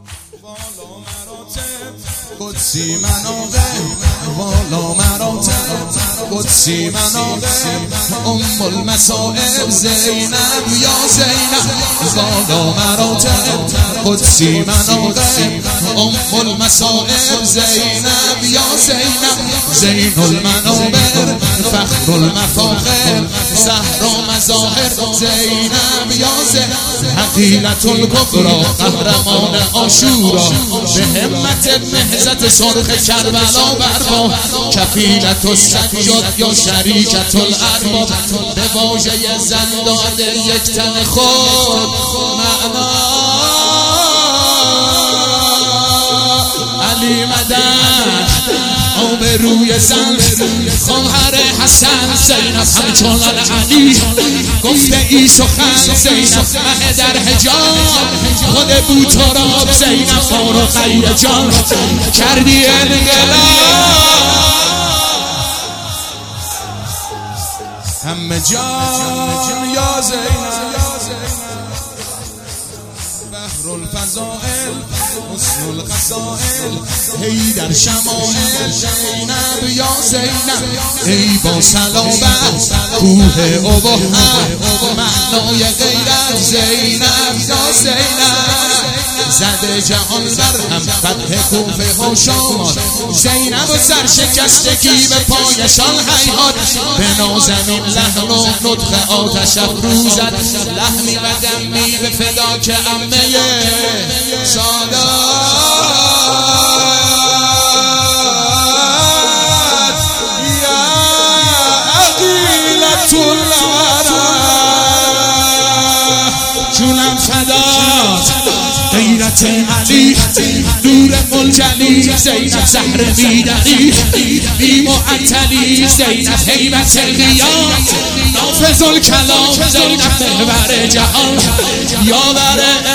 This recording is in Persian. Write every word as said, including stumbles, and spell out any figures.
قدسی مناقب والا مراتب قدسی مناقب ام المصائب زینب یا زینب والا مراتب قدسی مناقب ام المصائب زینب یا زینب زین المنابر فخر المفاخر زهرا مظاهر زینب یا زینب حقیلة الکبری قهرمان عاشورا به همت مهزت سرخ کربلا برپا کفیلة السجاد یا شریکة الارباب به واژه زن داده یک تن خود معنا علی مدد آب روی زن خواهر حسن زینب همچون علی گفته ای سخن زینب مه در حجاب خود بود تراب زینب فارغ غیر جان کردی انقلاب همه جان یا زینب بحر الفضائل حسن الخصائل هی در شمائل زینب یا زینب ای با صلابت کوه ابهت معنای غیرت زینب یا زینب زده جهان بر هم فتح کوفه ها شامات زینب و سرشکستگی به پایشان هیهات به نازنین لحن و نطق آتش افروزد لحمی و دمی به فداک عمه سادات یا عقیلة الورى جونم فدات غیرت علی نور ملجلی زینب زهر میدنی بی معطلی زینب هیبت قیام نافذ الکلام زینب محور جهان یاور